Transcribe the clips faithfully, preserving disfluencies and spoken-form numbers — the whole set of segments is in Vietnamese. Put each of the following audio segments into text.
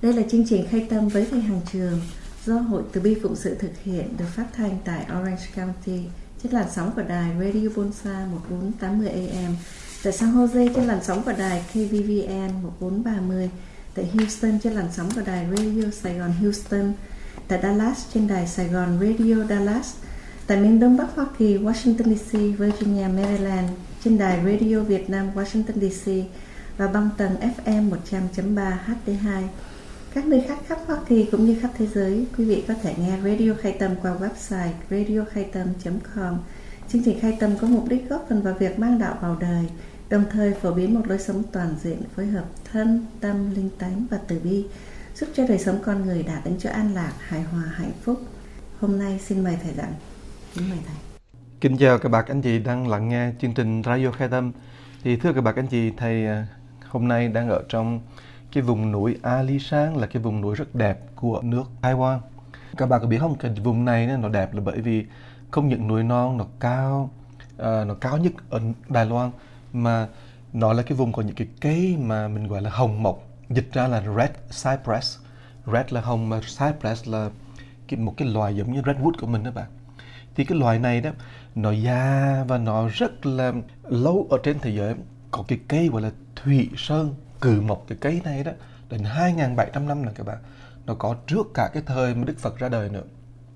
Đây là chương trình Khai Tâm với thầy Hằng Trường do Hội Từ Bi Phụng Sự thực hiện, được phát thanh tại Orange County trên làn sóng của đài Radio Bonsa một bốn tám mươi A M, tại San Jose trên làn sóng của đài K V V N một bốn ba mươi, tại Houston trên làn sóng của đài Radio Sài Gòn Houston, tại Dallas trên đài Sài Gòn Radio Dallas, tại miền Đông Bắc Hoa Kỳ, Washington D C, Virginia, Maryland trên đài Radio Việt Nam Washington D C và băng tần F M một trăm chấm ba H D hai. Các nơi khác khắp Hoa Kỳ cũng như khắp thế giới, quý vị có thể nghe Radio Khai Tâm qua website radio khai tâm chấm com. Chương trình Khai Tâm có mục đích góp phần vào việc mang đạo vào đời, đồng thời phổ biến một lối sống toàn diện, phối hợp thân, tâm, linh tánh và từ bi, giúp cho đời sống con người đạt đến chỗ an lạc, hài hòa, hạnh phúc. Hôm nay xin mời thầy giảng. Kính mời thầy. Kính chào các bạn anh chị đang lắng nghe chương trình Radio Khai Tâm. Thì thưa các bạn anh chị, thầy hôm nay đang ở trong cái vùng núi Alishan, là cái vùng núi rất đẹp của nước Taiwan. Các bạn có biết không, cái vùng này nó đẹp là bởi vì không những núi non nó cao, uh, nó cao nhất ở Đài Loan, mà nó là cái vùng có những cái cây mà mình gọi là hồng mộc, dịch ra là Red Cypress. Red là hồng, mà Cypress là cái, một cái loài giống như redwood của mình đó bạn. Thì cái loài này đó, nó già và nó rất là lâu ở trên thế giới. Có cái cây gọi là thủy sơn cừ mộc, cái cây này đó đến hai nghìn bảy trăm năm là các bạn. Nó có trước cả cái thời mà Đức Phật ra đời nữa.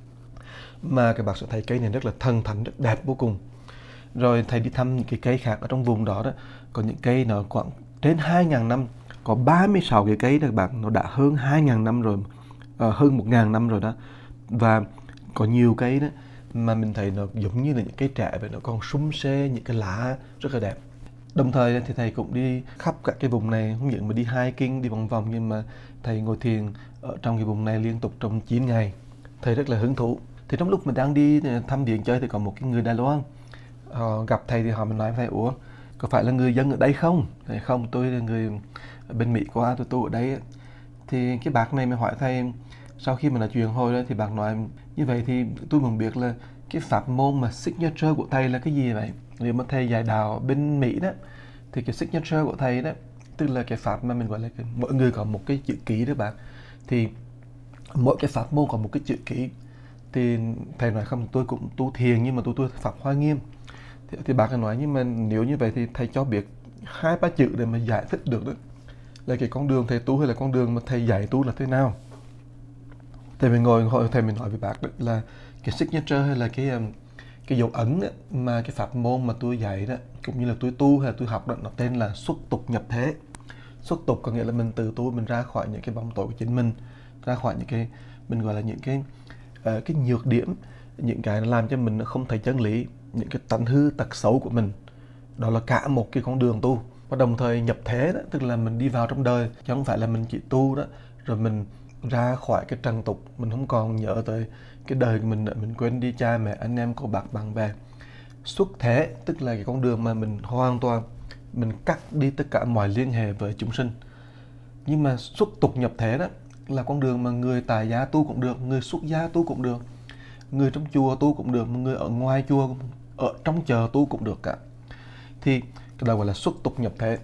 Mà các bạn sẽ thấy cây này rất là thần thánh, rất đẹp vô cùng. Rồi thầy đi thăm những cái cây khác ở trong vùng đó đó, có những cây nó khoảng trên hai nghìn năm, có ba mươi sáu cái cây đó các bạn, nó đã hơn hai nghìn năm rồi, à, hơn một nghìn năm rồi đó. Và có nhiều cây đó mà mình thấy nó giống như là những cây trẻ vậy, nó còn sum xê, những cái lá rất là đẹp. Đồng thời thì thầy cũng đi khắp cả cái vùng này, không những mà đi hiking, đi vòng vòng, nhưng mà thầy ngồi thiền ở trong cái vùng này liên tục trong chín ngày. Thầy rất là hứng thú. Thì trong lúc mình đang đi thăm viếng chơi thì có một cái người Đài Loan, họ gặp thầy thì họ mình nói với thầy: ủa, có phải là người dân ở đây không? Thầy: không, tôi là người bên Mỹ qua, tôi tu ở đây. Thì cái bác này mới hỏi thầy, sau khi mà nói chuyện hồi đó thì bác nói: như vậy thì tôi muốn biết là cái pháp môn mà signature của thầy là cái gì vậy? Nếu mà thầy dạy đạo bên Mỹ đó, thì cái signature của thầy đó, tức là cái pháp mà mình gọi là cái, mỗi người có một cái chữ ký đó bạn. Thì mỗi cái pháp môn có một cái chữ ký. Thì thầy nói: không, tôi cũng tu thiền nhưng mà tôi tu pháp Hoa Nghiêm. Thì, thì bác nói: nhưng mà nếu như vậy thì thầy cho biết hai ba chữ để mà giải thích được đó, là cái con đường thầy tu hay là con đường mà thầy dạy tu là thế nào. Thầy mình ngồi hồi thầy mình nói với bác đó là cái signature hay là cái cái dấu ấn đó, mà cái pháp môn mà tôi dạy đó, cũng như là tôi tu hay là tôi học đó, nó tên là xuất tục nhập thế. Xuất tục có nghĩa là mình từ tu, mình ra khỏi những cái bóng tối của chính mình, ra khỏi những cái mình gọi là những cái uh, cái nhược điểm, những cái làm cho mình không thấy chân lý, những cái tánh hư tật xấu của mình. Đó là cả một cái con đường tu. Và đồng thời nhập thế đó, tức là mình đi vào trong đời, chứ không phải là mình chỉ tu đó rồi mình ra khỏi cái trần tục, mình không còn nhớ tới cái đời của mình nữa, mình quên đi cha mẹ, anh em, cô bác, bạn bè. Xuất thế tức là cái con đường mà mình hoàn toàn mình cắt đi tất cả mọi liên hệ với chúng sinh. Nhưng mà xuất tục nhập thế đó là con đường mà người tại gia tu cũng được, người xuất gia tu cũng được, người trong chùa tu cũng được, người ở ngoài chùa, ở trong chợ tu cũng được cả. Thì cái đó gọi là xuất tục nhập thế.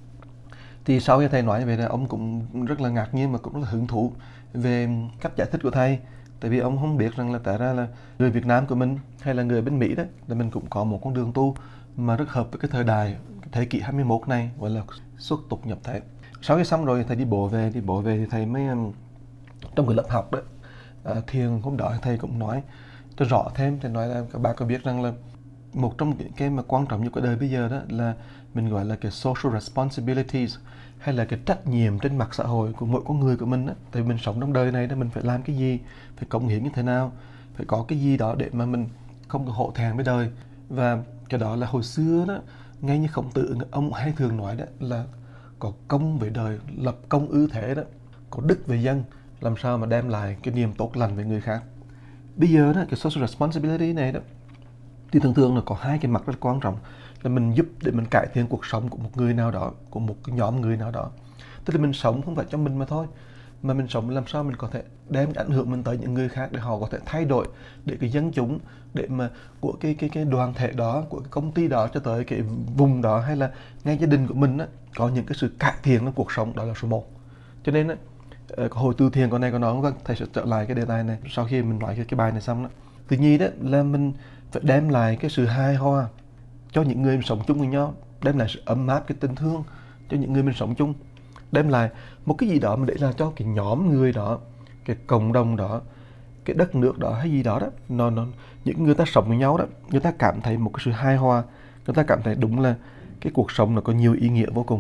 Thì sau khi thầy nói như vậy là ông cũng rất là ngạc nhiên mà cũng rất là hứng thú về cách giải thích của thầy. Tại vì ông không biết rằng là tại ra là người Việt Nam của mình hay là người bên Mỹ đó, là mình cũng có một con đường tu mà rất hợp với cái thời đại, cái thế kỷ hai mươi mốt này, gọi là xuất tục nhập thế. Sau khi xong rồi thầy đi bộ về, đi bộ về thì thầy mới trong cái lớp học đó, à, thiền hôm đó thầy cũng nói cho rõ thêm. Thầy nói là các bạn có biết rằng là một trong những cái mà quan trọng nhất của đời bây giờ đó là mình gọi là cái social responsibilities, hay là cái trách nhiệm trên mặt xã hội của mỗi con người của mình đó. Tại vì mình sống trong đời này đó, mình phải làm cái gì, phải cống hiến như thế nào, phải có cái gì đó để mà mình không có hổ thẹn với đời. Và cái đó là hồi xưa đó, ngay như Khổng Tử ông hay thường nói đó là có công với đời, lập công ư thế đó, có đức về dân, làm sao mà đem lại cái niềm tốt lành với người khác. Bây giờ đó, cái social responsibility này đó thì thường thường là có hai cái mặt rất quan trọng, là mình giúp để mình cải thiện cuộc sống của một người nào đó, của một cái nhóm người nào đó. Tức là mình sống không phải cho mình mà thôi, mà mình sống làm sao mình có thể đem ảnh hưởng mình tới những người khác để họ có thể thay đổi, để cái dân chúng, để mà của cái cái cái đoàn thể đó, của cái công ty đó cho tới cái vùng đó, hay là ngay gia đình của mình á, có những cái sự cải thiện trong cuộc sống, đó là số một. Cho nên á, uh, có hồi từ thiện con này con đó. Vâng, thầy sẽ trở lại cái đề tài này sau khi mình nói cái, cái bài này xong đó. Thứ nhì đó là mình phải đem lại cái sự hài hòa cho những người mình sống chung với nhau, đem lại sự ấm áp, cái tình thương cho những người mình sống chung, đem lại một cái gì đó mà để là cho cái nhóm người đó, cái cộng đồng đó, cái đất nước đó hay gì đó đó, nó, nó những người ta sống với nhau đó, người ta cảm thấy một cái sự hài hòa, người ta cảm thấy đúng là cái cuộc sống nó có nhiều ý nghĩa vô cùng,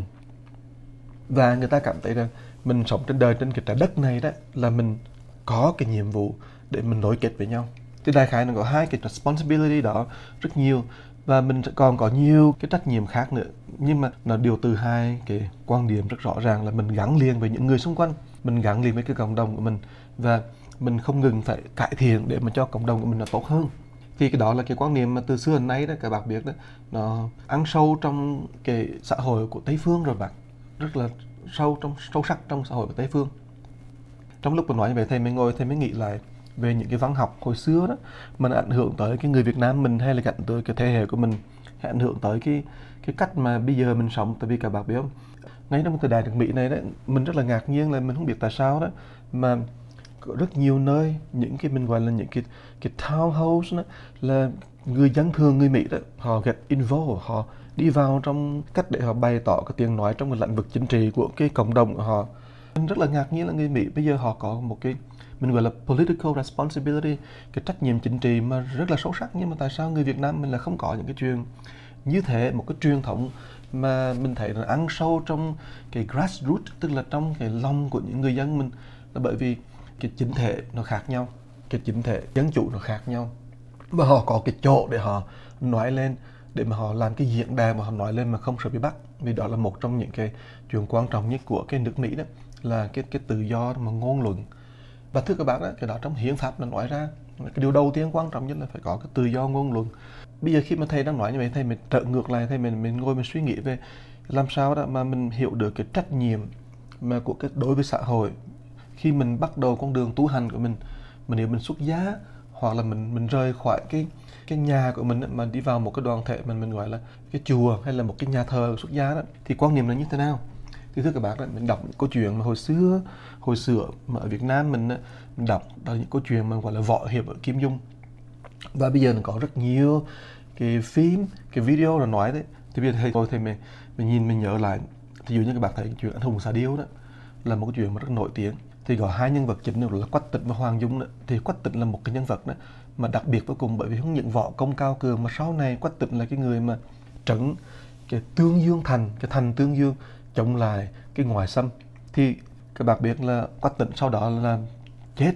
và người ta cảm thấy rằng mình sống trên đời, trên cái trái đất này đó là mình có cái nhiệm vụ để mình nối kết với nhau. Thì đại khái nó có hai cái responsibility đó rất nhiều, và mình còn có nhiều cái trách nhiệm khác nữa, nhưng mà nó đều từ hai cái quan điểm rất rõ ràng là mình gắn liền với những người xung quanh, mình gắn liền với cái cộng đồng của mình, và mình không ngừng phải cải thiện để mà cho cộng đồng của mình nó tốt hơn. Thì cái đó là cái quan niệm mà từ xưa đến nay đó các bạn biết đó, nó ăn sâu trong cái xã hội của Tây phương rồi bạn, rất là sâu trong sâu sắc trong xã hội của Tây phương. Trong lúc mình nói như vậy, thầy mới ngồi thầy mới nghĩ lại về những cái văn học hồi xưa đó mà nó ảnh hưởng tới cái người Việt Nam mình, hay là ảnh tới cái thế hệ của mình, hay ảnh hưởng tới cái cái cách mà bây giờ mình sống. Tại vì các bạn biết không, ngay trong thời đại nước Mỹ này đấy, mình rất là ngạc nhiên là mình không biết tại sao đó mà có rất nhiều nơi, những cái mình gọi là những cái cái townhouse đó, là người dân thường người Mỹ đó họ get involved, họ đi vào trong cách để họ bày tỏ cái tiếng nói trong cái lĩnh vực chính trị của cái cộng đồng của họ. Mình rất là ngạc nhiên là người Mỹ bây giờ họ có một cái mình gọi là political responsibility, cái trách nhiệm chính trị mà rất là sâu sắc, nhưng mà tại sao người Việt Nam mình là không có những cái chuyện như thế, một cái truyền thống mà mình thấy là ăn sâu trong cái grassroots, tức là trong cái lòng của những người dân mình, là bởi vì cái chính thể nó khác nhau, cái chính thể dân chủ nó khác nhau, và họ có cái chỗ để họ nói lên, để mà họ làm cái diễn đàn mà họ nói lên mà không sợ bị bắt. Vì đó là một trong những cái chuyện quan trọng nhất của cái nước Mỹ đó, là cái cái tự do mà ngôn luận. Và thưa các bạn đó, cái đó trong hiến pháp nó nói ra, cái điều đầu tiên quan trọng nhất là phải có cái tự do ngôn luận. Bây giờ khi mà thầy đang nói như vậy, thầy mình trở ngược lại, thầy mình mình ngồi mình suy nghĩ về làm sao đó mà mình hiểu được cái trách nhiệm mà của cái đối với xã hội khi mình bắt đầu con đường tu hành của mình. Mình nếu mình xuất gia, hoặc là mình mình rời khỏi cái cái nhà của mình mà đi vào một cái đoàn thể mình mình gọi là cái chùa hay là một cái nhà thờ xuất gia đó, thì quan niệm là như thế nào? Thì thưa các bạn đó, mình đọc những câu chuyện mà hồi xưa hồi xưa mà ở Việt Nam mình mình đọc đó là những câu chuyện mà gọi là võ hiệp ở Kim Dung, và bây giờ nó có rất nhiều cái phim, cái video là nói đấy. Thì bây giờ thầy tôi thì mình mình nhìn mình nhớ lại, thì dụ như các bạn thấy chuyện Anh Hùng Xạ Điêu đó là một cái chuyện mà rất nổi tiếng. Thì có hai nhân vật chính là Quách Tĩnh và Hoàng Dung đó. Thì Quách Tĩnh là một cái nhân vật đó mà đặc biệt vô cùng, bởi vì không những võ công cao cường mà sau này Quách Tĩnh là cái người mà trấn cái Tương Dương thành, cái thành Tương Dương, chống lại cái ngoại xâm. Thì các bạn biết là Quách Tĩnh sau đó là chết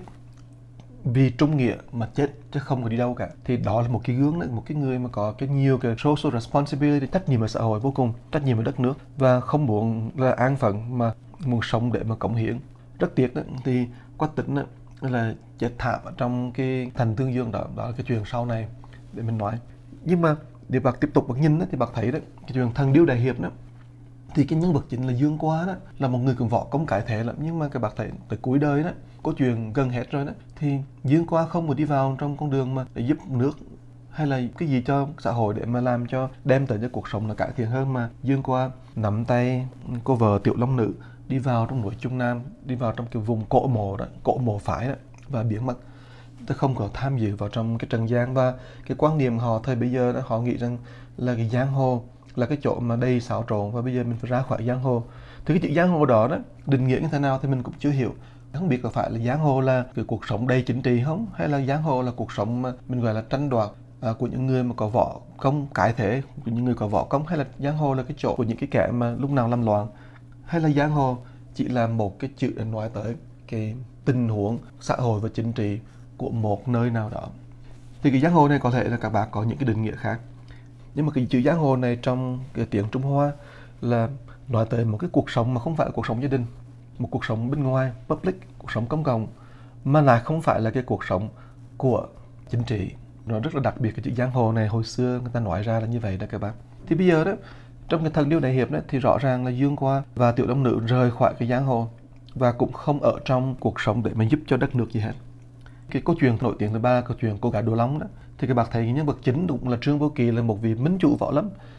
vì trung nghĩa mà chết, chứ không có đi đâu cả. Thì đó là một cái gương đó, một cái người mà có cái nhiều cái social responsibility, trách nhiệm ở xã hội vô cùng, trách nhiệm ở đất nước, và không muốn là an phận mà muốn sống để mà cống hiến. Rất tiếc đó, thì Quách Tĩnh đó, là chết thảm ở trong cái thành Tương Dương đó, đó là cái chuyện sau này để mình nói. Nhưng mà để bạn tiếp tục bạn nhìn đó, thì bạn thấy đó, cái chuyện Thần Điêu Đại Hiệp đó, thì cái nhân vật chính là Dương Quá đó, là một người cường võ công cái thể lắm, nhưng mà các bạn thấy tới cuối đời đó, câu chuyện gần hết rồi đó, thì Dương Quá không có đi vào trong con đường mà để giúp nước hay là cái gì cho xã hội để mà làm cho đem tới cho cuộc sống là cải thiện hơn, mà Dương Quá nắm tay cô vợ Tiểu Long Nữ đi vào trong núi Trung Nam, đi vào trong cái vùng cổ mộ đó, cổ mộ phái đó, và biến mất. Tôi không có tham dự vào trong cái trần gian, và cái quan niệm họ thời bây giờ đó, họ nghĩ rằng là cái giang hồ là cái chỗ mà đầy xáo trộn, và bây giờ mình phải ra khỏi giang hồ. Thì cái chữ giang hồ đó đó định nghĩa như thế nào thì mình cũng chưa hiểu. Không biết có phải là giang hồ là cái cuộc sống đầy chính trị không, hay là giang hồ là cuộc sống mà mình gọi là tranh đoạt à, của những người mà có võ công cái thể, của những người có võ công, hay là giang hồ là cái chỗ của những cái kẻ mà lúc nào làm loạn, hay là giang hồ chỉ là một cái chữ để nói tới cái tình huống xã hội và chính trị của một nơi nào đó. Thì cái giang hồ này có thể là các bạn có những cái định nghĩa khác, nhưng mà cái chữ giang hồ này trong cái tiếng Trung Hoa là nói tới một cái cuộc sống mà không phải là cuộc sống gia đình, một cuộc sống bên ngoài, public, cuộc sống công cộng, mà lại không phải là cái cuộc sống của chính trị. Nó rất là đặc biệt, cái chữ giang hồ này hồi xưa người ta nói ra là như vậy đó các bạn. Thì bây giờ đó, trong cái Thần Điêu Đại Hiệp đó, thì rõ ràng là Dương Quá và Tiểu Long Nữ rời khỏi cái giang hồ và cũng không ở trong cuộc sống để mà giúp cho đất nước gì hết. Cái câu chuyện nổi tiếng thứ ba là câu chuyện Cô Gái Đồ Long đó, thì các bạn thấy nhân vật chính cũng là Trương Vô Kỵ, là một vị minh chủ võ lâm,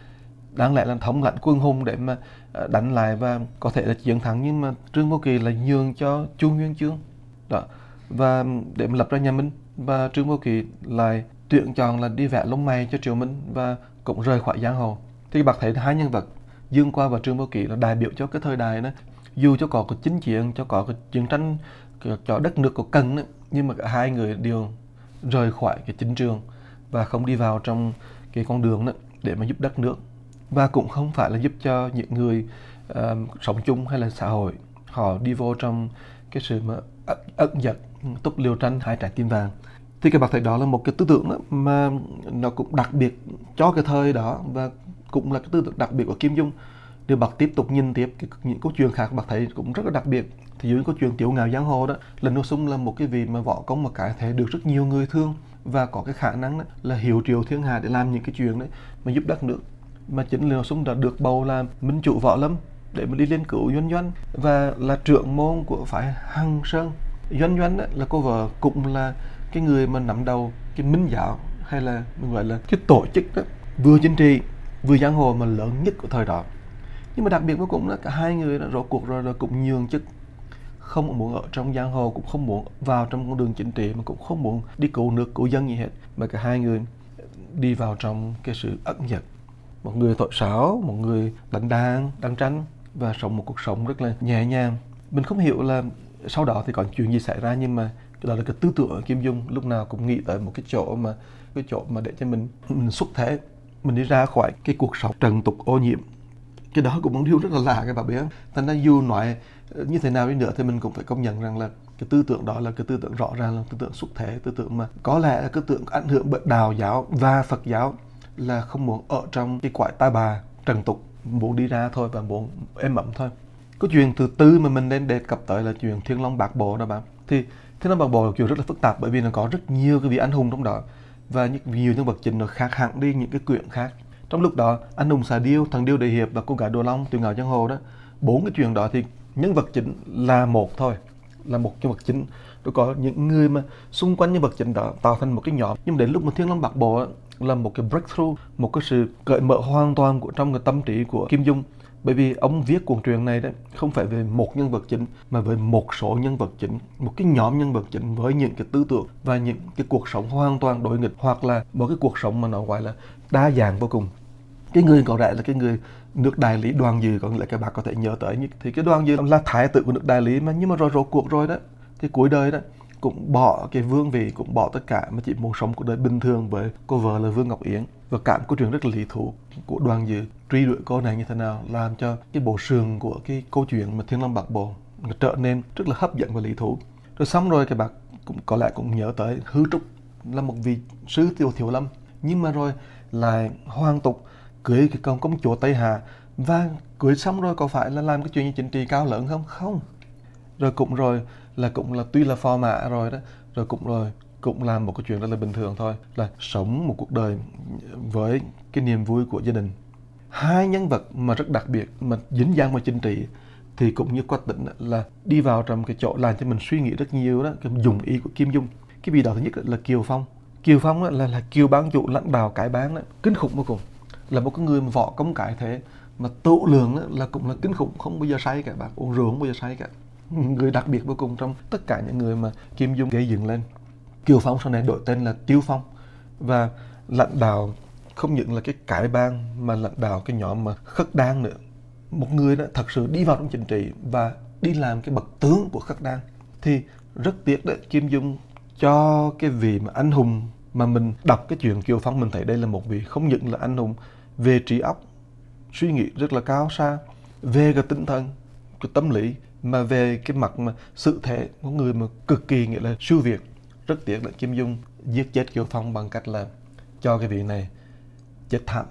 đáng lẽ là thống lãnh quân hùng để mà đánh lại và có thể là chiến thắng, nhưng mà Trương Vô Kỵ là nhường cho Chu Nguyên Chương đó, và để mà lập ra nhà Minh, và Trương Vô Kỵ lại tuyển chọn là đi vẽ lông mày cho Triệu Minh và cũng rời khỏi giang hồ. Thì bạn thấy hai nhân vật Dương Qua và Trương Vô Kỵ là đại biểu cho cái thời đại đó, dù cho có cái chính chiến, cho có cái chiến tranh cho đất nước có cần đó, nhưng mà cả hai người đều rời khỏi cái chính trường và không đi vào trong cái con đường đó để mà giúp đất nước, và cũng không phải là giúp cho những người uh, sống chung hay là xã hội họ đi vô trong cái sự mà ẩn dật túc liều tranh hai trái tim vàng. Thì các bạn thấy đó là một cái tư tưởng đó mà nó cũng đặc biệt cho cái thời đó, và cũng là cái tư tưởng đặc biệt của Kim Dung. Nếu bạn tiếp tục nhìn tiếp cái, những câu chuyện khác, bạn thấy cũng rất là đặc biệt. Thì dưới câu chuyện Tiếu Ngạo Giang Hồ đó, Lệnh Hồ Sung là một cái vị mà võ công mà cái thể được rất nhiều người thương, và có cái khả năng đó là hiệu triệu thiên hạ để làm những cái chuyện đấy mà giúp đất nước. Mà chính Lệnh Hồ Sung đã được bầu làm minh chủ võ lâm để mà đi lên cứu Doanh Doanh, và là trưởng môn của phái Hằng Sơn. Doanh Doanh đó, là cô vợ cũng là cái người mà nắm đầu cái minh giáo, hay là mình gọi là cái tổ chức đó, vừa chính trị vừa giang hồ mà lớn nhất của thời đó. Nhưng mà đặc biệt cuối cùng là cả hai người đó, rốt cuộc rồi là cũng nhường chức, không muốn ở trong giang hồ, cũng không muốn vào trong con đường chính trị, mà cũng không muốn đi cứu nước cứu dân gì hết, mà cả hai người đi vào trong cái sự ẩn dật. Một người thổi sáo, một người đánh đàn, đàn tranh, và sống một cuộc sống rất là nhẹ nhàng. Mình không hiểu là sau đó thì có chuyện gì xảy ra, nhưng mà đó là cái tư tưởng của Kim Dung, lúc nào cũng nghĩ tới một cái chỗ mà cái chỗ mà để cho mình, mình xuất thế, mình đi ra khỏi cái cuộc sống trần tục ô nhiễm. Cái đó cũng một điều rất là lạ các bạn biết. Thành ra dù nói như thế nào đi nữa thì mình cũng phải công nhận rằng là cái tư tưởng đó là cái tư tưởng rõ ràng là tư tưởng xuất thế, tư tưởng mà có lẽ là cái tư tưởng ảnh hưởng bởi Đạo giáo và Phật giáo, là không muốn ở trong cái quải ta bà trần tục, muốn đi ra thôi và muốn êm ấm thôi. Cái chuyện thứ tư mà mình nên đề cập tới là chuyện Thiên Long Bát Bộ đó bạn. Thì Thiên Long Bát Bộ là chuyện rất là phức tạp, bởi vì nó có rất nhiều cái vị anh hùng trong đó, và nhiều nhân vật chính nó khác hẳn đi những cái quyển khác. Trong lúc đó, Anh Hùng Xà Điêu, Thần Điêu Đại Hiệp và Cô Gái Đồ Long, Tiếu Ngạo Giang Hồ đó, bốn cái chuyện đó thì nhân vật chính là một thôi, là một nhân vật chính. Rồi có những người mà xung quanh nhân vật chính đó tạo thành một cái nhóm. Nhưng đến lúc mà Thiên Long Bát Bộ là một cái breakthrough, một cái sự cởi mở hoàn toàn của trong cái tâm trí của Kim Dung. Bởi vì ông viết cuốn truyện này đấy không phải về một nhân vật chính, mà về một số nhân vật chính, một cái nhóm nhân vật chính với những cái tư tưởng và những cái cuộc sống hoàn toàn đối nghịch, hoặc là một cái cuộc sống mà nó gọi là đa dạng vô cùng. Cái người có lẽ là cái người nước Đại Lý Đoàn Dự, có nghĩa là các bạn có thể nhớ tới, thì cái Đoàn Dự là thái tử của nước Đại Lý mà, nhưng mà rồi rốt cuộc rồi đó, thì cuối đời đó cũng bỏ cái vương vị, cũng bỏ tất cả mà chỉ muốn sống cuộc đời bình thường với cô vợ là Vương Ngọc Yến. Và cả một câu chuyện rất là lý thú của Đoàn Dự truy đuổi cô này như thế nào, làm cho cái bộ sườn của cái câu chuyện mà Thiên Long Bát Bộ trở nên rất là hấp dẫn và lý thú. Rồi xong rồi các bạn cũng có lẽ cũng nhớ tới Hư Trúc là một vị sứ Tiêu Thiểu Lâm, nhưng mà rồi lại hoàn tục cưới cái công công chúa Tây Hà, và cưới xong rồi có phải là làm cái chuyện chính trị cao lớn không? Không. Rồi cũng rồi là cũng là tuy là phò mã rồi đó, rồi cũng rồi cũng làm một cái chuyện rất là bình thường thôi, là sống một cuộc đời với cái niềm vui của gia đình. Hai nhân vật mà rất đặc biệt mà dính dáng vào chính trị thì cũng như Quách Tĩnh là đi vào trong cái chỗ làm cho mình suy nghĩ rất nhiều đó, cái dụng ý của Kim Dung. Cái vị đó thứ nhất là Kiều Phong. Kiều Phong là, là Kiều Bán Chủ lãnh đạo cái bán đó, kinh khủng vô cùng. Là một cái người mà võ công cái thế mà tụ lượng đó, là cũng là kinh khủng, không bao giờ say cả bạn, uống rượu không bao giờ say cả. Người đặc biệt vô cùng trong tất cả những người mà Kim Dung gây dựng lên. Kiều Phong sau này đổi tên là Tiêu Phong, và lãnh đạo không những là cái cải bang mà lãnh đạo cái nhóm mà Khất Đan nữa. Một người đó thật sự đi vào trong chính trị và đi làm cái bậc tướng của Khất Đan. Thì rất tiếc đấy, Kim Dung cho cái vị mà anh hùng mà mình đọc cái chuyện Kiều Phong, mình thấy đây là một vị không những là anh hùng về trí óc, suy nghĩ rất là cao xa, về cái tinh thần, cái tâm lý, mà về cái mặt mà sự thể, một người mà cực kỳ nghĩa là siêu việt. Rất tiếc là Kim Dung giết chết Kiều Phong bằng cách là cho cái vị này chết thảm.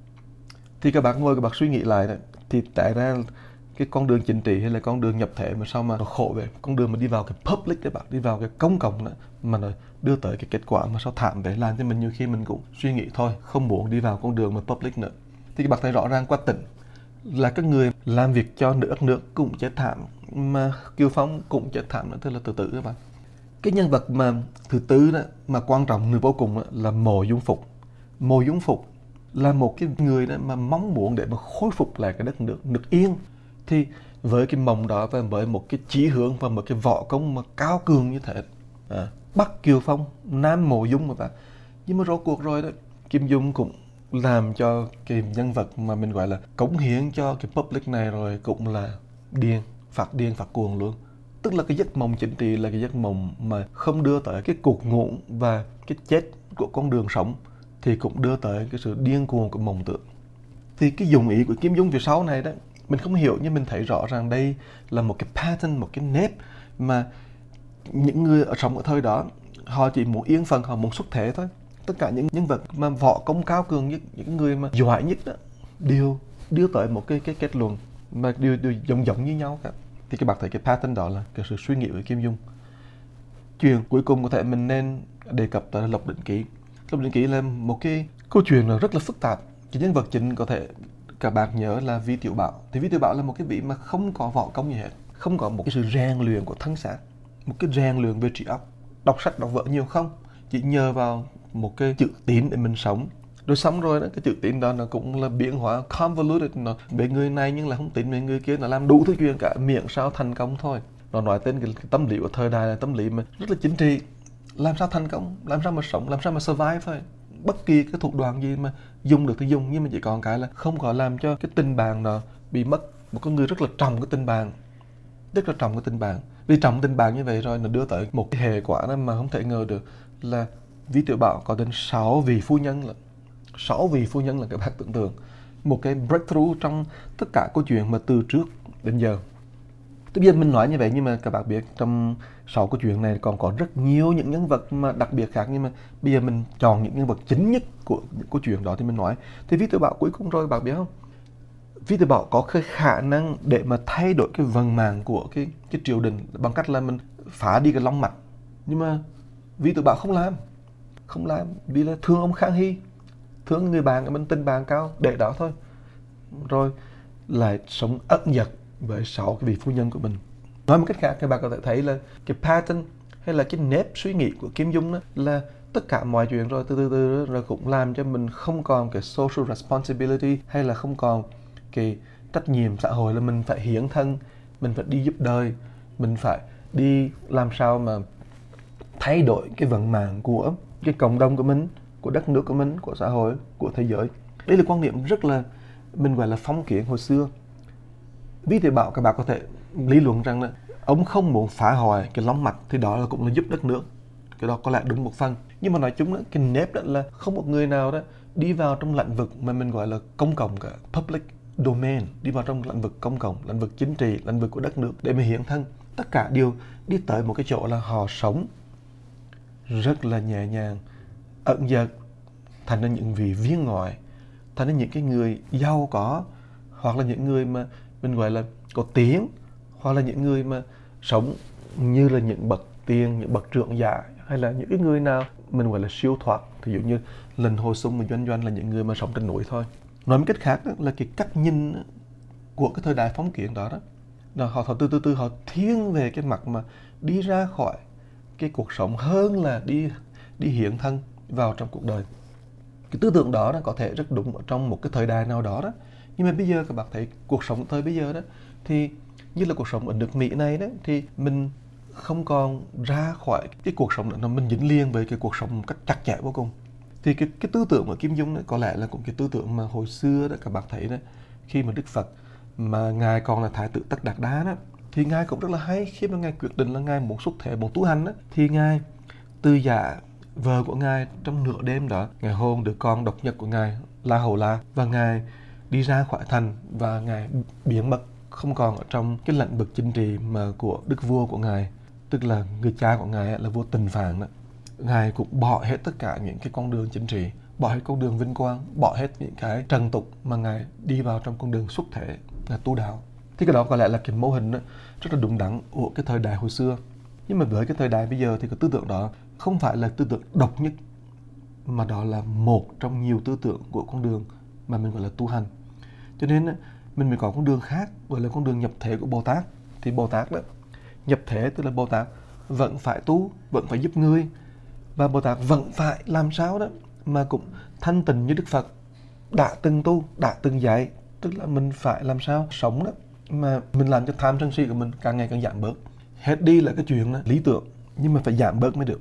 Thì các bạn ngồi các bạn suy nghĩ lại đấy, thì tại ra cái con đường chính trị hay là con đường nhập thể mà sao mà nó khổ vậy, con đường mà đi vào cái public các bạn, đi vào cái công cộng đó, mà nó đưa tới cái kết quả mà sao thảm vậy, làm cho mình nhiều khi mình cũng suy nghĩ thôi, không muốn đi vào con đường mà public nữa. Thì các bạn thấy rõ ràng Quách Tĩnh là cái người làm việc cho nước nước cũng chết thảm, mà Kiều Phong cũng chết thảm nữa, tức là tự tử các bạn. Cái nhân vật mà thứ tư đó mà quan trọng người vô cùng đó, là Mộ Dung Phục. Mộ Dung Phục là một cái người đó mà mong muốn để mà khôi phục lại cái đất nước nước Yên. Thì với cái mộng đó và với một cái chí hướng và một cái võ công mà cao cường như thế, à, Bắc Kiều Phong, Nam Mộ Dung mà bạn. Nhưng mà rốt cuộc rồi đó, Kim Dung cũng làm cho cái nhân vật mà mình gọi là cống hiến cho cái public này rồi cũng là điên, phát điên, phát cuồng luôn. Tức là cái giấc mộng chính trị là cái giấc mộng mà không đưa tới cái cuộc ngủ và cái chết của con đường sống, thì cũng đưa tới cái sự điên cuồng của mộng tưởng. Thì cái dụng ý của Kim Dung phía sau này đó, mình không hiểu, nhưng mình thấy rõ ràng đây là một cái pattern, một cái nếp mà những người ở sống ở thời đó, họ chỉ muốn yên phận, họ muốn xuất thế thôi. Tất cả những nhân vật mà võ công cao cường nhất, những người mà giỏi nhất đó, đều đưa tới một cái cái kết luận mà đều, đều giống giống như nhau cả. Thì các bạn thấy cái pattern đó là cái sự suy nghĩ của Kim Dung. Chuyện cuối cùng có thể mình nên đề cập tới là Lộc Đỉnh Ký. Lộc Đỉnh Ký là một cái câu chuyện là rất là phức tạp. Cái nhân vật chính có thể các bạn nhớ là Vi Tiểu Bảo. Thì Vi Tiểu Bảo là một cái vị mà không có võ công gì hết, không có một cái sự rèn luyện của thân xác, một cái rèn luyện về trí óc, đọc sách đọc vở nhiều không, chỉ nhờ vào một cái chữ tín để mình sống. Rồi xong rồi đó, cái chữ tín đó nó cũng là biến hóa convoluted, nó về người này nhưng là không tín về người kia, nó làm đủ thứ chuyện cả, miệng sao thành công thôi. Nó nói tên cái, cái tâm lý của thời đại là tâm lý mà rất là chính trị, làm sao thành công, làm sao mà sống, làm sao mà survive thôi. Bất kỳ cái thủ đoạn gì mà dùng được thì dùng, nhưng mà chỉ còn cái là không có làm cho cái tình bạn nó bị mất. Một con người rất là trọng cái tình bạn, rất là trọng cái tình bạn. Vì trọng tình bạn như vậy rồi nó đưa tới một cái hệ quả mà không thể ngờ được là Vi Tiểu Bảo có đến sáu vị phu nhân. Là sáu vị phu nhân là các bạn tưởng tượng một cái breakthrough trong tất cả câu chuyện mà từ trước đến giờ. Tuy nhiên mình nói như vậy nhưng mà các bạn biết trong sáu câu chuyện này còn có rất nhiều những nhân vật mà đặc biệt khác, nhưng mà bây giờ mình chọn những nhân vật chính nhất của những câu chuyện đó thì mình nói. Thì Vi Tiểu Bảo cuối cùng rồi bạn biết không? Vi Tiểu Bảo có cái khả năng để mà thay đổi cái vận mạng của cái cái triều đình bằng cách là mình phá đi cái long mạch. Nhưng mà Vi Tiểu Bảo không làm, không làm vì là thương ông Khang Hy, thương người bạn mình tình bạn cao để đó thôi. Rồi lại sống ẩn dật với sáu cái vị phu nhân của mình. Nói một cách khác, các bạn có thể thấy là cái pattern hay là cái nếp suy nghĩ của Kim Dung đó là tất cả mọi chuyện rồi từ từ từ rồi cũng làm cho mình không còn cái social responsibility hay là không còn cái trách nhiệm xã hội là mình phải hiến thân, mình phải đi giúp đời, mình phải đi làm sao mà thay đổi cái vận mạng của cái cộng đồng của mình, của đất nước của mình, của xã hội, của thế giới. Đây là quan niệm rất là mình gọi là phong kiến hồi xưa. Vi Tiểu Bảo các bạn có thể lý luận rằng là ông không muốn phá hoại cái long mạch, thì đó là cũng là giúp đất nước. Cái đó có lẽ đúng một phần. Nhưng mà nói chung đó, cái nếp đó là không một người nào đó đi vào trong lĩnh vực mà mình gọi là công cộng cả, public domain, đi vào trong lĩnh vực công cộng, lĩnh vực chính trị, lĩnh vực của đất nước để mà hiến thân. Tất cả đều đi tới một cái chỗ là họ sống rất là nhẹ nhàng, ẩn dật, thành ra những vị viên ngoại, thành ra những cái người giàu có, hoặc là những người mà mình gọi là có tiếng, hoặc là những người mà sống như là những bậc tiên, những bậc trưởng giả, hay là những cái người nào mình gọi là siêu thoát. Ví dụ như Lệnh Hồ Sung và Doanh Doanh là những người mà sống trên núi thôi. Nói một cách khác đó, là cái cách nhìn của cái thời đại phong kiến đó đó, là họ, họ từ từ từ họ thiên về cái mặt mà đi ra khỏi cái cuộc sống hơn là đi đi hiến thân vào trong cuộc đời. Cái tư tưởng đó, đó có thể rất đúng ở trong một cái thời đại nào đó đó. Nhưng mà bây giờ các bạn thấy cuộc sống thời bây giờ đó, thì như là cuộc sống ở nước Mỹ này đó, thì mình không còn ra khỏi cái cuộc sống đó, mình dính liền với cái cuộc sống một cách chặt chẽ vô cùng. Thì cái, cái tư tưởng của Kim Dung đó, có lẽ là cũng cái tư tưởng mà hồi xưa đó các bạn thấy đó, khi mà Đức Phật mà Ngài còn là Thái tử Tất Đạt Đa đó, thì Ngài cũng rất là hay. Khi mà Ngài quyết định là Ngài muốn xuất thể, muốn tu hành đó, thì Ngài từ giả vợ của Ngài trong nửa đêm đó, Ngài hôn đứa con độc nhất của Ngài, La Hầu La, và Ngài đi ra khỏi thành và Ngài biến mất, không còn ở trong cái lĩnh vực chính trị mà của đức vua của Ngài, tức là người cha của Ngài là vua Tần Phạn đó. Ngài cũng bỏ hết tất cả những cái con đường chính trị, bỏ hết con đường vinh quang, bỏ hết những cái trần tục mà Ngài đi vào trong con đường xuất thể là tu đạo. Thì cái đó có lẽ là cái mô hình đó, rất là đúng đắn của cái thời đại hồi xưa. Nhưng mà với cái thời đại bây giờ thì cái tư tưởng đó không phải là tư tưởng độc nhất, mà đó là một trong nhiều tư tưởng của con đường mà mình gọi là tu hành. Cho nên mình mới có con đường khác, gọi là con đường nhập thể của Bồ Tát. Thì Bồ Tát đó, nhập thể tức là Bồ Tát vẫn phải tu, vẫn phải giúp người, và Bồ Tát vẫn phải làm sao đó mà cũng thanh tịnh như Đức Phật. đã từng tu, đã từng dạy, tức là mình phải làm sao sống đó mà mình làm cho tham sân si của mình càng ngày càng giảm bớt. Hết đi là cái chuyện đó, lý tưởng, nhưng mà phải giảm bớt mới được.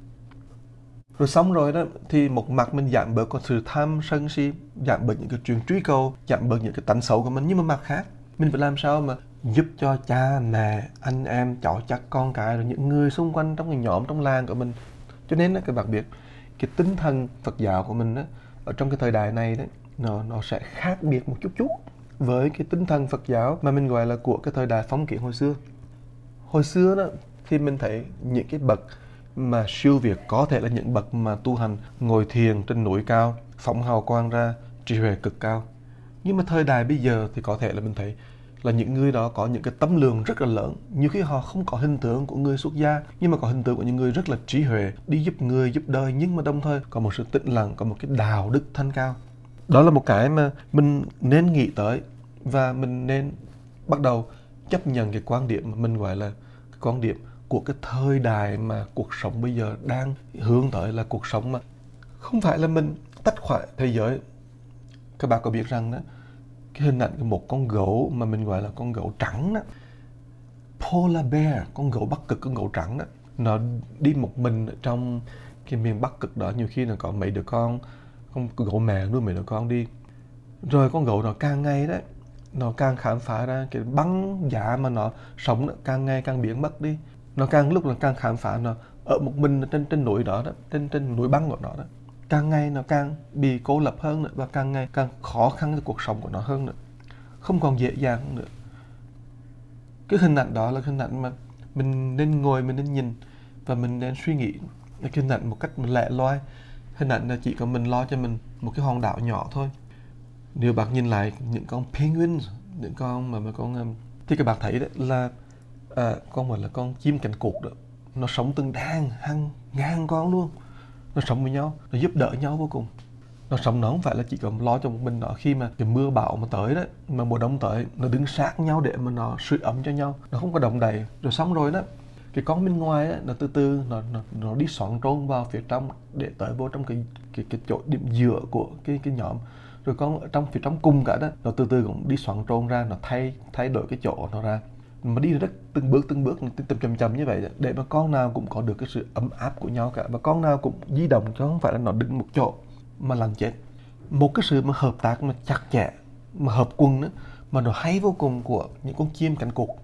Rồi xong rồi đó thì một mặt mình giảm bớt con sự tham sân si, giảm bớt những cái chuyện truy cầu, giảm bớt những cái tánh xấu của mình, nhưng mà mặt khác mình phải làm sao mà giúp cho cha mẹ, anh em, cháu chắc, con cái, rồi những người xung quanh trong cái nhóm, trong làng của mình. Cho nên đó, các bạn biết cái tinh thần Phật giáo của mình đó, ở trong cái thời đại này đấy, nó nó sẽ khác biệt một chút chút với cái tinh thần Phật giáo mà mình gọi là của cái thời đại phong kiến hồi xưa. Hồi xưa đó thì mình thấy những cái bậc mà siêu việt có thể là những bậc mà tu hành ngồi thiền trên núi cao, phóng hào quang ra, trí huệ cực cao. Nhưng mà thời đại bây giờ thì có thể là mình thấy là những người đó có những cái tấm lượng rất là lớn. Nhiều khi họ không có hình tượng của người xuất gia, nhưng mà có hình tượng của những người rất là trí huệ, đi giúp người, giúp đời, nhưng mà đồng thời có một sự tĩnh lặng, có một cái đạo đức thanh cao. Đó là một cái mà mình nên nghĩ tới, và mình nên bắt đầu chấp nhận cái quan điểm mà mình gọi là cái quan điểm của cái thời đại mà cuộc sống bây giờ đang hướng tới, là cuộc sống mà không phải là mình tách khỏi thế giới. Các bạn có biết rằng đó, cái hình ảnh của một con gấu mà mình gọi là con gấu trắng đó, polar bear, con gấu Bắc Cực, con gấu trắng đó, nó đi một mình ở trong cái miền Bắc Cực đó, nhiều khi là có mấy đứa con, con gấu mẹ nuôi mấy đứa con đi. Rồi con gấu nó càng ngày đấy, nó càng khám phá ra cái băng giá mà nó sống, nó càng ngày càng biến mất đi. Nó càng lúc là càng khám phá, nó ở một mình trên trên núi đó, đó trên trên núi băng của nó đó. Càng ngày nó càng bị cô lập hơn nữa, và càng ngày càng khó khăn cho cuộc sống của nó hơn nữa, không còn dễ dàng nữa. Cái hình ảnh đó là hình ảnh mà mình nên ngồi, mình nên nhìn, và mình nên suy nghĩ cái hình ảnh một cách lẻ loi. Hình ảnh là chỉ có mình lo cho mình một cái hòn đảo nhỏ thôi. Nếu bạn nhìn lại những con penguin, những con mà, mà con thì các bạn thấy đấy là à, con gọi là con chim cánh cụt đó, nó sống từng đàn hàng ngàn con luôn, nó sống với nhau, nó giúp đỡ nhau vô cùng. Nó sống, nó không phải là chỉ có lo cho một mình nó. Khi mà cái mưa bão mà tới đấy, mà mùa đông tới, nó đứng sát nhau để mà nó sưởi ấm cho nhau, nó không có động đậy. Rồi xong rồi đó, cái con bên ngoài ấy, nó từ từ nó nó nó đi xoắn trôn vào phía trong để tới vô trong cái cái cái chỗ điểm giữa của cái cái nhóm. Rồi con ở trong phía trong cùng cả đó, nó từ từ cũng đi xoắn trôn ra, nó thay thay đổi cái chỗ nó ra, mà đi rất từng bước từng bước từng chậm chậm như vậy, để mà con nào cũng có được cái sự ấm áp của nhau cả, và con nào cũng di động, chứ không phải là nó đứng một chỗ mà lành chết. Một cái sự mà hợp tác mà chặt chẽ, mà hợp quân đó, mà nó hay vô cùng của những con chim cánh cụt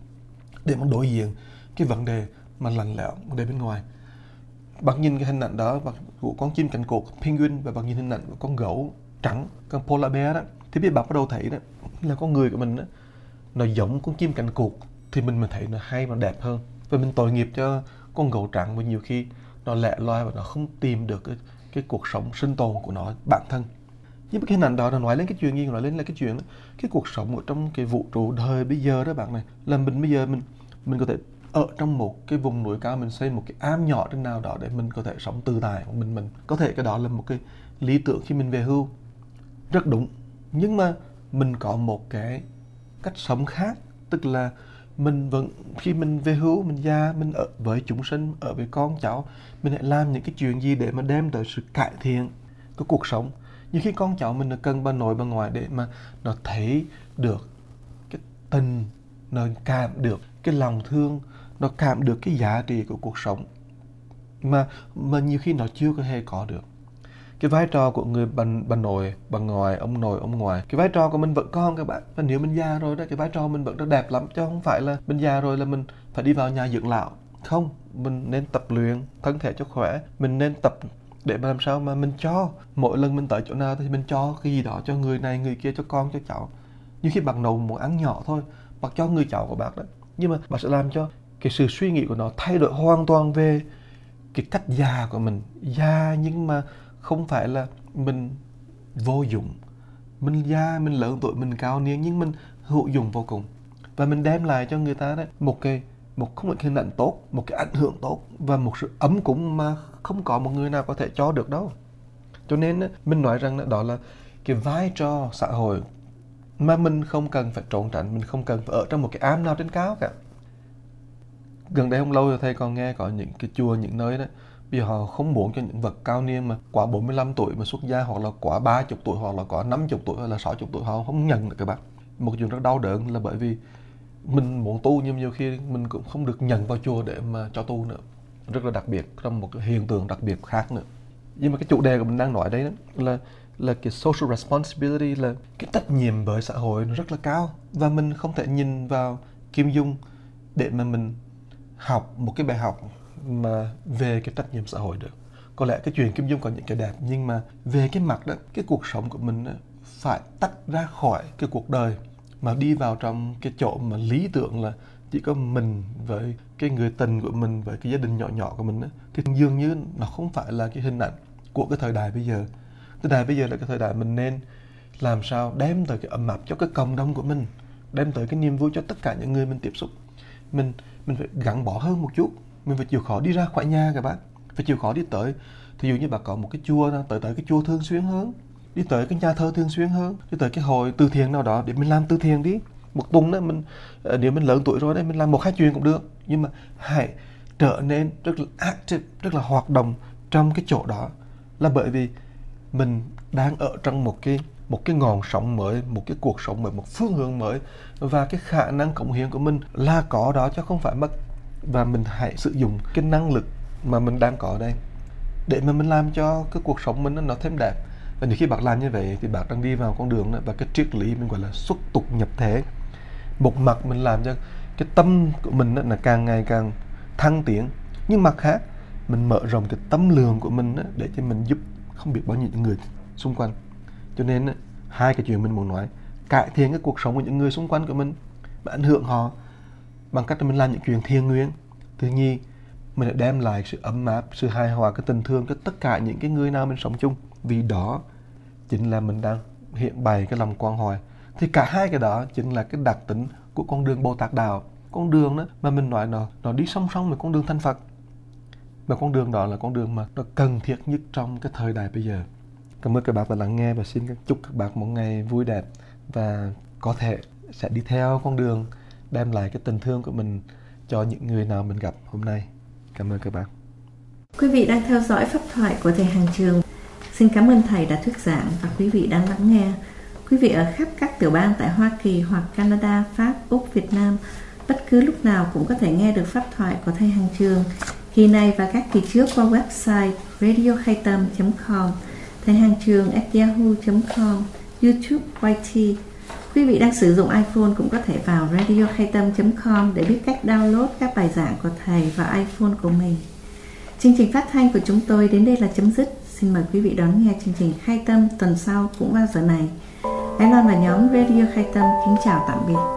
để mà đối diện cái vấn đề mà lạnh lẽo, vấn đề bên ngoài. Bạn nhìn cái hình ảnh đó của con chim cánh cụt penguin, và bạn nhìn hình ảnh của con gấu trắng, con polar bear đó, thì biết bạn bắt đầu thấy đó là con người của mình đó, nó giống con chim cánh cụt, thì mình mới thấy nó hay và đẹp hơn. Và mình tội nghiệp cho con gấu trắng, và nhiều khi nó lẻ loi và nó không tìm được cái, cái cuộc sống sinh tồn của nó bản thân. Nhưng mà cái hình ảnh đó nó nói lên cái chuyện gì? Nói lên là cái chuyện đó, cái cuộc sống ở trong cái vũ trụ đời bây giờ đó bạn này, là mình bây giờ mình mình có thể ở trong một cái vùng núi cao, mình xây một cái am nhỏ trên nào đó để mình có thể sống tự tại của mình mình có thể cái đó là một cái lý tưởng khi mình về hưu, rất đúng. Nhưng mà mình có một cái cách sống khác, tức là mình vẫn khi mình về hưu, mình già, mình ở với chúng sinh, ở với con cháu, mình hãy làm những cái chuyện gì để mà đem tới sự cải thiện cái cuộc sống. Nhiều khi con cháu mình nó cần bà nội bà ngoại để mà nó thấy được cái tình, nó cảm được cái lòng thương, nó cảm được cái giá trị của cuộc sống mà mà nhiều khi nó chưa có hề có được. Cái vai trò của người bà, bà nội, bà ngoại, ông nội, ông ngoại, cái vai trò của mình vẫn còn các bạn. Và nếu mình già rồi đó, cái vai trò mình vẫn rất đẹp lắm, chứ không phải là mình già rồi là mình phải đi vào nhà dưỡng lão. Không, mình nên tập luyện thân thể cho khỏe, mình nên tập để mà làm sao mà mình cho mỗi lần mình tới chỗ nào thì mình cho cái gì đó cho người này, người kia, cho con, cho cháu. Như khi bạn nấu một ăn nhỏ thôi, bạn cho người cháu của bạn đó, nhưng mà bạn sẽ làm cho cái sự suy nghĩ của nó thay đổi hoàn toàn về cái cách già của mình. Già nhưng mà không phải là mình vô dụng. Mình già, mình lớn tuổi, mình cao niên, nhưng mình hữu dụng vô cùng. Và mình đem lại cho người ta đấy một cái, một không phải hình ảnh tốt, một cái ảnh hưởng tốt, và một sự ấm cúng mà không có một người nào có thể cho được đâu. Cho nên mình nói rằng đó là cái vai trò xã hội mà mình không cần phải trốn tránh, mình không cần phải ở trong một cái am nào trên cao cả. Gần đây không lâu rồi thầy còn nghe có những cái chùa, những nơi đó Bây giờ họ không muốn cho những vật cao niên mà quá bốn mươi lăm tuổi mà xuất gia, hoặc là quá ba mươi tuổi, hoặc là quá năm mươi tuổi, hoặc là sáu mươi tuổi, họ không nhận được các bạn. Một chuyện rất đau đớn là bởi vì mình muốn tu nhưng nhiều khi mình cũng không được nhận vào chùa để mà cho tu nữa. Rất là đặc biệt, trong một cái hiện tượng đặc biệt khác nữa. Nhưng mà cái chủ đề của mình đang nói đây đó là là cái social responsibility, là cái trách nhiệm với xã hội nó rất là cao, và mình không thể nhìn vào Kim Dung để mà mình học một cái bài học mà về cái trách nhiệm xã hội được. Có lẽ cái chuyện Kim Dung có những cái đẹp, nhưng mà về cái mặt đó, cái cuộc sống của mình đó, phải tách ra khỏi cái cuộc đời mà đi vào trong cái chỗ mà lý tưởng là chỉ có mình với cái người tình của mình, với cái gia đình nhỏ nhỏ của mình đó, thì dường như nó không phải là cái hình ảnh của cái thời đại bây giờ. Thời đại bây giờ là cái thời đại mình nên làm sao đem tới cái ấm áp cho cái cộng đồng của mình, đem tới cái niềm vui cho tất cả những người mình tiếp xúc. Mình mình phải gắn bó hơn một chút, mình phải chịu khó đi ra khỏi nhà các bạn, phải chịu khó đi tới. Thí dụ như bà có một cái chùa, tới tới cái chùa thường xuyên hơn, đi tới cái nhà thờ thường xuyên hơn, đi tới cái hội từ thiện nào đó để mình làm từ thiện đi. Một tuần đó mình, nếu mình lớn tuổi rồi đấy, mình làm một hai chuyện cũng được, nhưng mà hãy trở nên rất là active, rất là hoạt động trong cái chỗ đó, là bởi vì mình đang ở trong một cái một cái ngọn sóng mới, một cái cuộc sống mới, một phương hướng mới, và cái khả năng cống hiến của mình là có đó chứ không phải mất. Và mình hãy sử dụng cái năng lực mà mình đang có đây để mà mình làm cho cái cuộc sống mình nó thêm đẹp. Và những khi bạn làm như vậy thì bạn đang đi vào con đường đó, và cái triết lý mình gọi là xuất tục nhập thế. Một mặt mình làm cho cái tâm của mình đó là càng ngày càng thăng tiến, nhưng mặt khác mình mở rộng cái tâm lượng của mình đó, để cho mình giúp không biết bao nhiêu những người xung quanh. Cho nên đó, hai cái chuyện mình muốn nói: cải thiện cái cuộc sống của những người xung quanh của mình và ảnh hưởng họ bằng cách là mình làm những chuyện thiện nguyện. Thứ nhì, mình lại đem lại sự ấm áp, sự hài hòa, cái tình thương cho tất cả những cái người nào mình sống chung. Vì đó chính là mình đang hiện bày cái lòng quan hoài. Thì cả hai cái đó chính là cái đặc tính của con đường Bồ Tát Đạo. Con đường đó mà mình nói nó nó đi song song với con đường thành Phật. Và con đường đó là con đường mà nó cần thiết nhất trong cái thời đại bây giờ. Cảm ơn các bạn đã lắng nghe, và xin chúc các bạn một ngày vui đẹp, và có thể sẽ đi theo con đường đem lại cái tình thương của mình cho những người nào mình gặp hôm nay. Cảm ơn các bạn. Quý vị đang theo dõi pháp thoại của thầy Hàng Trường. Xin cảm ơn thầy đã thuyết giảng và quý vị đang lắng nghe. Quý vị ở khắp các tiểu bang tại Hoa Kỳ hoặc Canada, Pháp, Úc, Việt Nam, bất cứ lúc nào cũng có thể nghe được pháp thoại của thầy Hàng Trường. Kỳ này và các kỳ trước qua website radio khaitam chấm com, thầy Hàng Trường at yahoo chấm com, YouTube Y T. Quý vị đang sử dụng iPhone cũng có thể vào radio khaitam chấm com để biết cách download các bài giảng của thầy vào iPhone của mình. Chương trình phát thanh của chúng tôi đến đây là chấm dứt. Xin mời quý vị đón nghe chương trình Khai Tâm tuần sau cũng vào giờ này. Ái Loan và nhóm Radio Khai Tâm kính chào tạm biệt.